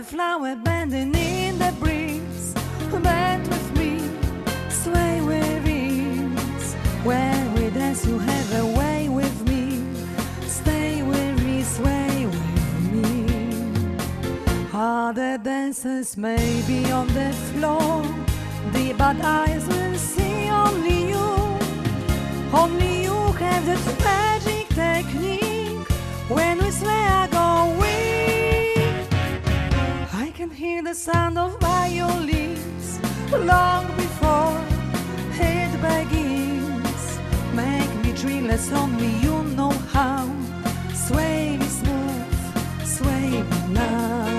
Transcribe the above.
a flower bending in the breeze. Bend with me, sway with ease. When we dance, you have a way with me. Stay with me, sway with me. Other dancers may be on the floor, but eyes will see only you. Only you have that magic technique. When we sway, I go weak. I can hear the sound of violins long before it begins. Make me dreamless, only you know how. Sway me smooth, sway me now.